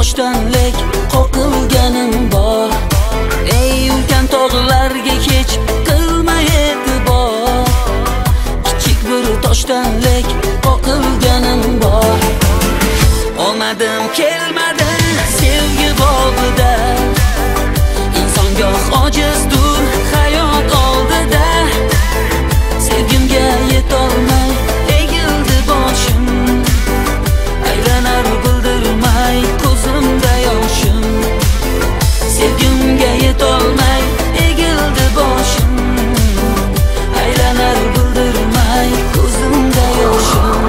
toshdanlek qoqilganim bor. Ey ulkan tog'larga hech qilma e'tibor. Kichik bir toshdanlek qoqilganim bor. Olmadim kelmadi sevgi bobida. İnson goh ojizdur hayot oldida. Sevgimga yetolmay egildi boshim. Aylanar bildirmay ko'zimda yoshim. Sevgimga yetolmay egildi boshim. Aylanar bildirmay ko'zimda yoshim.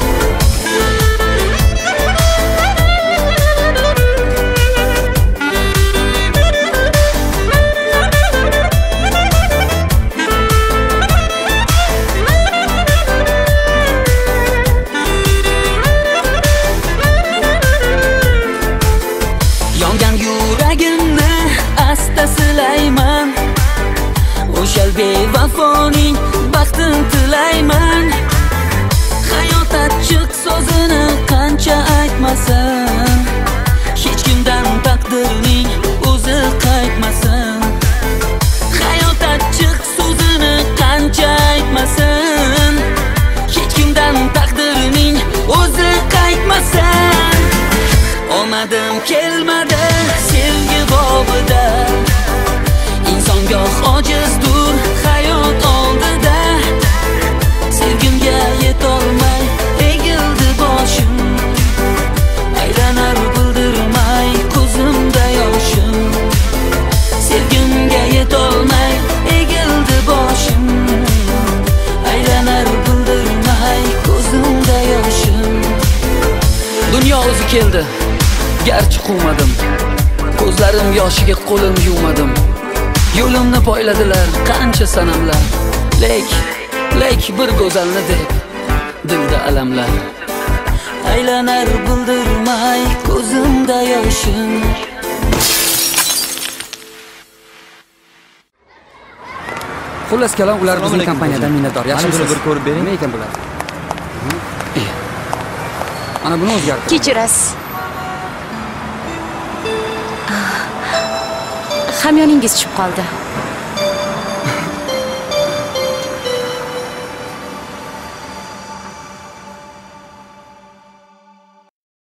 Silayman o'shal bevafoning baxtini tilayman. Hayot achchiq so'zini qancha aytmasin, hech kimdan taqdirning o'zi qaytmasin. Hayot achchiq so'zini qancha aytmasin, hech kimdan taqdirning o'zi qaytmasin. Olmadim kelmadi sevgi bobida. İnson goh ojizdur hayot oldida. Sevgimga yetolmay egildi boshim. Aylanar bildirmay ko'zimda yoshim. Sevgimga yetolmay egildi boshim. Aylanar bildirmay ko'zimda yoshim. Dunyo o'zi keldi, garchi quvmadim. Ko'zlarim yoshiga qo'lim yuvmadim. Yo'limni poyladilar qancha sanamlar. Lek bir go'zalni deb dilda alamlar. Aylanar bildirmay ko'zimda yoshim. Xullas kalom, ular bizning kompaniyadan minnatdor. Yaxshimisiz? Bir ko'rib bering. Nima ekan bular? Ana buni o'zgartir. Kechirasiz. Hamyoningiz tushib qoldi.